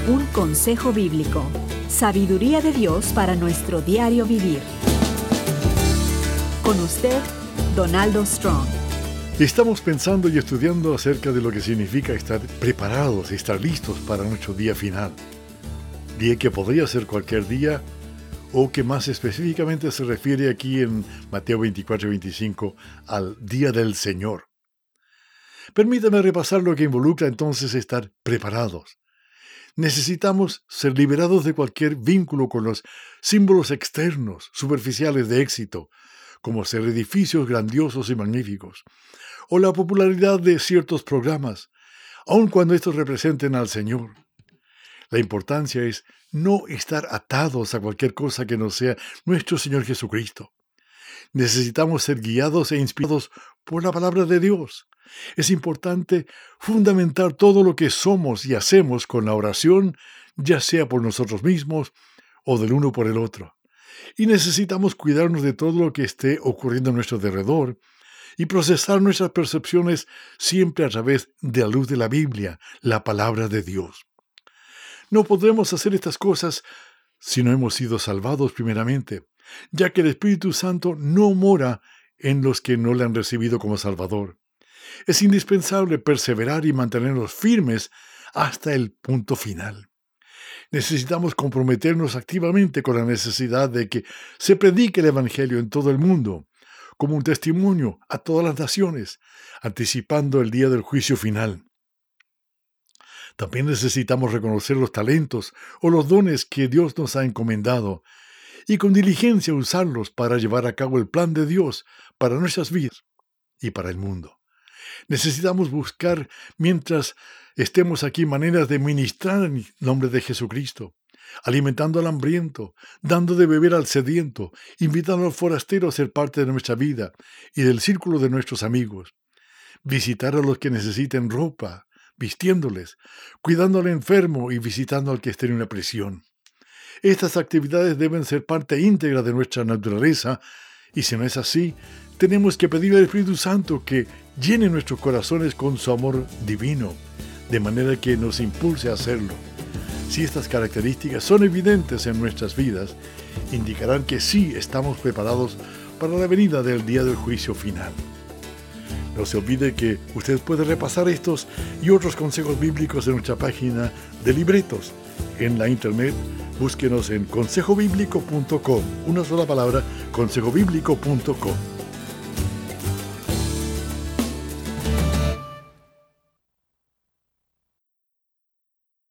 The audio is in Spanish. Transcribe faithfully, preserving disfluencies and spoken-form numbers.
Un consejo bíblico. Sabiduría de Dios para nuestro diario vivir. Con usted, Donaldo Strong. Estamos pensando y estudiando acerca de lo que significa estar preparados y estar listos para nuestro día final. Día que podría ser cualquier día, o que más específicamente se refiere aquí en Mateo veinticuatro y veinticinco al Día del Señor. Permítame repasar lo que involucra entonces estar preparados. Necesitamos ser liberados de cualquier vínculo con los símbolos externos, superficiales de éxito, como ser edificios grandiosos y magníficos, o la popularidad de ciertos programas, aun cuando estos representen al Señor. La importancia es no estar atados a cualquier cosa que no sea nuestro Señor Jesucristo. Necesitamos ser guiados e inspirados por la palabra de Dios. Es importante fundamentar todo lo que somos y hacemos con la oración, ya sea por nosotros mismos o del uno por el otro. Y necesitamos cuidarnos de todo lo que esté ocurriendo a nuestro alrededor y procesar nuestras percepciones siempre a través de la luz de la Biblia, la palabra de Dios. No podremos hacer estas cosas si no hemos sido salvados primeramente, ya que el Espíritu Santo no mora en los que no le han recibido como Salvador. Es indispensable perseverar y mantenernos firmes hasta el punto final. Necesitamos comprometernos activamente con la necesidad de que se predique el Evangelio en todo el mundo, como un testimonio a todas las naciones, anticipando el día del juicio final. También necesitamos reconocer los talentos o los dones que Dios nos ha encomendado y con diligencia usarlos para llevar a cabo el plan de Dios para nuestras vidas y para el mundo. Necesitamos buscar, mientras estemos aquí, maneras de ministrar en nombre de Jesucristo, alimentando al hambriento, dando de beber al sediento, invitando al forastero a ser parte de nuestra vida y del círculo de nuestros amigos, visitar a los que necesiten ropa, vistiéndoles, cuidando al enfermo y visitando al que esté en una prisión. Estas actividades deben ser parte íntegra de nuestra naturaleza, y si no es así, tenemos que pedir al Espíritu Santo que llene nuestros corazones con su amor divino, de manera que nos impulse a hacerlo. Si estas características son evidentes en nuestras vidas, indicarán que sí estamos preparados para la venida del día del juicio final. No se olvide que usted puede repasar estos y otros consejos bíblicos en nuestra página de libretos. En la internet, búsquenos en consejo bíblico punto com. Una sola palabra, consejo bíblico punto com.